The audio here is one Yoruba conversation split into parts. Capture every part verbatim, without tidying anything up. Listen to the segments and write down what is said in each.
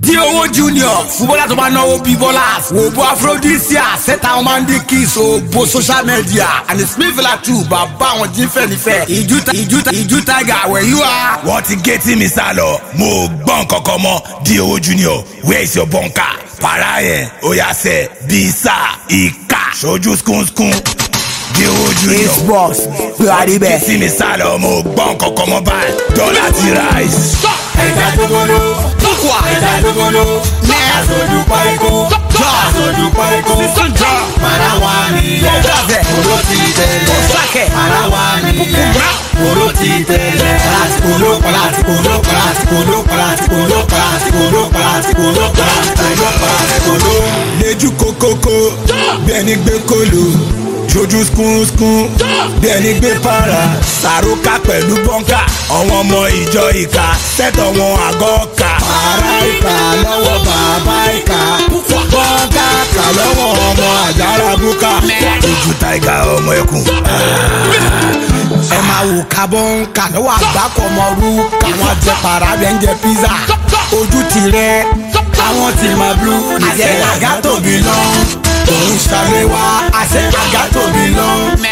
Di owó junior fúbọ́lá tó bá náwó bí bọ́lá wò bó aphrodisia sẹ́ta àwọn máa ń dín kiss o bó social media and the smith la tù bàbá àwọn jífẹ́ nífẹ̀ ìjú ìjú ìjú tiger where you are. wọ́n ti gé tí mi sá lọ mo gbọ́n kankan mọ́ Di owó junior where is your bunker para yẹn ó yà sẹ́ bí sá ìka ṣojú skúnskún Di owó junior ace boss buhari bẹ́ẹ̀. tí mi sá lọ mo gbọ́n kankan mọ́ báyìí dọ́là ti rise. ẹja dogolo Pourquoi? ẹja dogolo aṣojú páríkó aṣojú páríkó marawa nílẹ̀ kòró ti tẹ̀lẹ̀ marawa nílẹ̀ kòró ti tẹ̀lẹ̀ láti kòró láti kòró láti kòró láti kòró láti kòró láti kòró láti kòró. lójú kókókó bí ẹni gbé kóló ṣojú skúnskún bí ẹni gbé para sàrókà pẹ̀lú bọ́ńkà àwọn ọmọ ìjọ ìka sẹ́tọ̀ wọn àgọ́ ka. Para ìka lọ́wọ́ bàbá ìka bọ́ńkà kà lọ́wọ́ ọmọ àjàrà búkà. ojú tiger ọmọ ẹkùn. ẹ máa wò kábọ́ǹkà lọ́wọ́ àgbákọ̀ ọmọ rú káwọn jẹ para bẹ́ẹ̀ ń jẹ pizza ojú tirẹ̀ àwọn ti máa blú àṣẹ àgá tóbi lọ òun ṣàléwá àṣẹ àgá tóbi lọ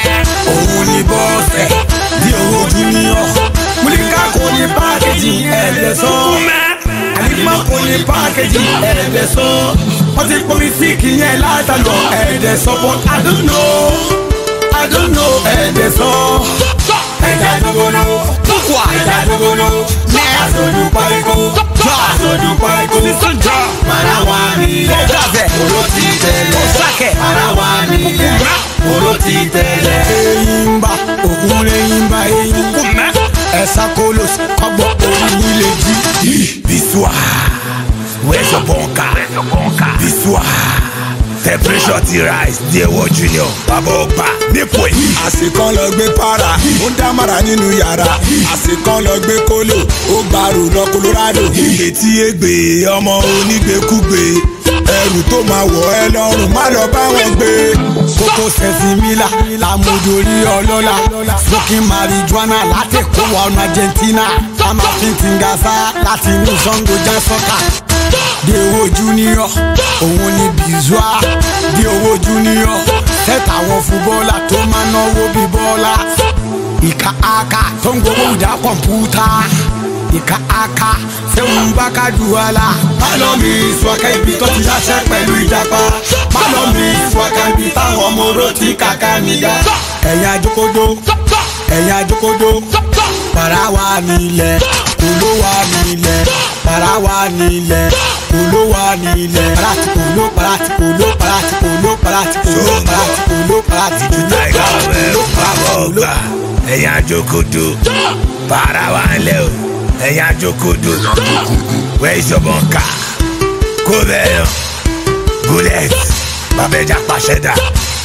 òun ní bọ́ọ̀sẹ̀ Di owó junior múlíkà kò ní pákéjì ẹ̀ẹ́dẹ̀sán àlìmọ́ kò ní pákéjì ẹ̀ẹ́dẹ̀sán wọ́n ti pọ́n mi sí kìíyẹn látàlọ́ ẹ̀ẹ́dẹ̀sán but I don't know I don't know ẹ̀ẹ́dẹ̀sán. ẹja dogolo Pourquoi? ẹja dogolo aṣojú páríkó aṣojú páríkó marawa nílẹ̀ kòró ti tẹ̀lẹ̀ marawa nílẹ̀ kòró ti tẹ̀lẹ̀. eyimba òkun lẹ́yìnba eyín ẹ̀sà kolos kọ́gbọ́ orí ilé jí. biswa where's your bunker biswa temperature ti rise Di owó junior bàbá ọgbà nípò yìí. àsìkò lọ gbé para ó ń dámàrà nínú yàrá àsìkò lọ gbé kólò ó gbàrú lọ Colorado. ìgbé tí ègbè ọmọ onígbèkúgbè ẹrù tó máa wọ̀ ẹ́ lọ́rùn má lọ bá wọn gbé. kókó sẹ́sìmílà àmójórí ọlọ́lá smoking marijuana láti kó wọnú Argentina amafin tingasa láti inú Zango já sọ́kà. Di owó junior òun ni bizua Di owó junior sẹ́tà àwọn fúbọ́là tó máa náwó bí bọ́lá ìka aka tó ń gbowó ìdá kọ̀mpútà ìka aka sẹ́wọ̀n bá ká duwala. Pálọ́mì ìsúwákà ibi tó ti ṣàṣẹ pẹ̀lú ìjàpá. Pálọ́mì ìsúwákà ibi táwọn ọmọ oró ti kàkà níyà. ẹ̀yin àjókòdó ẹ̀yin àjókòdó para wa nílẹ̀ kòló wa nílẹ̀ para wa nílẹ̀ kòló wa nílẹ̀ parati kòló parati kòló parati kòló parati kòló parati kòló parati ojú tiger ọmọ ẹkùn bàbá ọgbà ẹ̀yin àjókòdó para wa ńlẹ̀ o ẹ̀yin àjókòdó where is your bunker kó bẹ́ẹ̀ yàn gullet bàbá ẹja pàṣẹ dà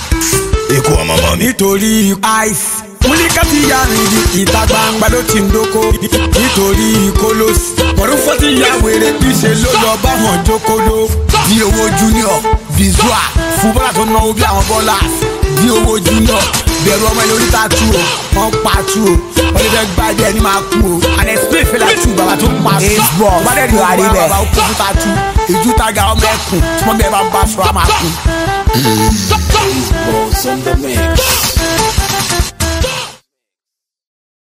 ikú ọmọ ọmọ mi. nítorí ice múlíkà ti yá rìndì ìta gbangba ló ti ń dóko nítorí kólósì kọ̀rọ̀fọ́ ti yá wèrè bí ṣe ló lọ bá wọn jókòdó. Di owó junior bizua fúbọ́lá tó náwó bí àwọn bọ́lá Di owó junior bẹ̀rù ọmọ ilé oríta tú o wọ́n pa tú o wọ́n lè fẹ́ gbájẹ́ ẹni máa kú o and explain fẹ́lá tú bàbá tó pa tú bàbá dẹ̀ ní wàá bàbá ó kó fúta tú ìjú tàgà ọmọ ẹkùn tí wọ́n bẹ̀rẹ̀ bá bá sọ àmà kú. Balls on the mix.